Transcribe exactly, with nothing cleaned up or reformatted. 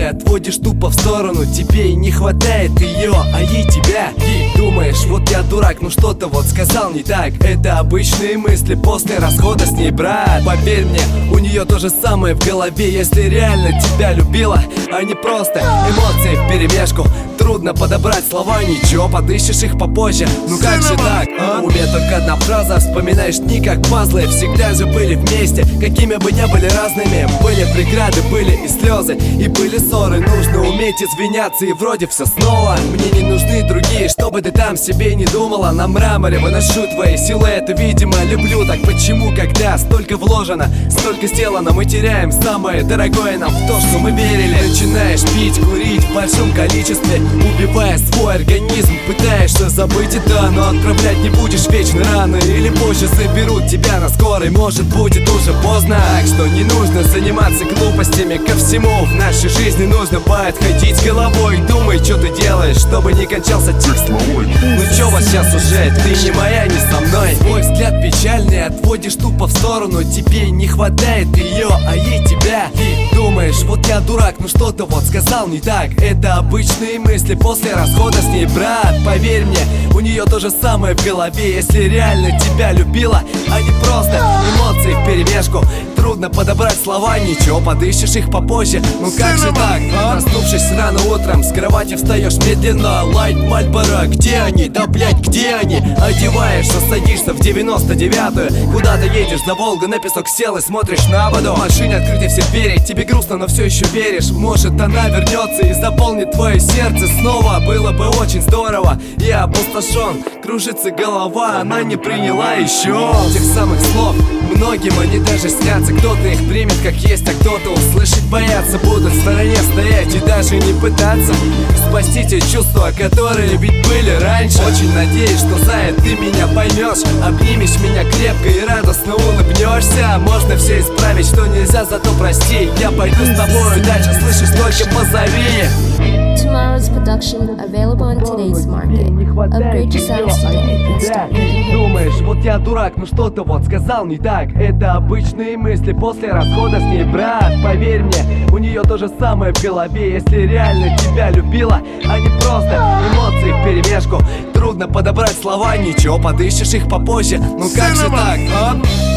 отводишь тупо в сторону. Тебе не хватает ее, а ей тебя. И думаешь, вот я дурак, ну что-то вот сказал не так. Это обычные мысли после расхода с ней, брат. Поверь мне, у нее то же самое в голове. Если реально тебя любила, а не просто эмоции вперемешку. Трудно подобрать слова, ничего, подыщешь их попозже. Ну как же так, а? В уме только одна фраза, вспоминаешь дни как пазлы. Всегда же были вместе, какими бы ни были разными. Были преграды, были и слезы, и были ссоры. Нужно уметь извиняться, и вроде все снова. Мне не нужны другие, чтобы ты там себе не думала. На мраморе выношу твои силуэты, видимо, люблю. Так почему, когда столько вложено, столько сделано, мы теряем самое дорогое нам в то, что мы верили? Начинаешь пить, курить в большом количестве, убивая свой организм, пытаешься забыть это, но отправлять не будешь вечно. Рано или позже заберут тебя на скорой, может будет уже поздно. Так что не нужно заниматься глупостями, ко всему в нашей жизни нужно подходить головой. Думай, что ты делаешь, чтобы не кончался текст. Ну чё вас сейчас уже, ты не моя, не со мной. Твой взгляд печальный, отводишь тупо в сторону. Тебе не хватает ее, а ей тебя. И думаешь, вот я дурак, ну что-то вот сказал не так. Это обычные мысли после расхода с ней, брат. Поверь мне, у нее то же самое в голове. Если реально тебя любила, а не просто эмоции вперемешку. Трудно подобрать слова, ничего, подыщешь их попозже. Ну как же так, а? Проснувшись рано утром, с кровати встаешь медленно. Лайт Мальборо, где они? Да блять, где они? Одеваешься, садишься в девяносто девятую. Куда ты едешь? За Волгу, на песок сел и смотришь на воду. В машине открыты все двери, тебе грустно, но все еще веришь. Может она вернется и заполнит твое сердце снова. Было бы очень здорово, я опустошен, кружится голова, она не приняла еще тех самых слов. Многим они даже снятся, кто-то их примет как есть, а кто-то услышать боятся. Будут в стороне стоять и даже не пытаться спасти те чувства, которые ведь были раньше. Очень надеюсь, что за это ты меня поймешь, обнимешь меня крепко и радостно улыбнешься. Можно все исправить, что нельзя, зато прости. Я пойду с тобой дальше, слышишь, только позови. Tomorrow's production available on today's market. Upgrade your sounds today and start making. Думаешь, вот я дурак, ну что-то вот сказал не так. Это обычные мысли после расхода с ней, брат. Поверь мне, у нее то же самое в голове. Если реально тебя любила, а не просто эмоции вперемешку. Трудно подобрать слова, ничего, подыщешь их попозже. Ну как же так, а?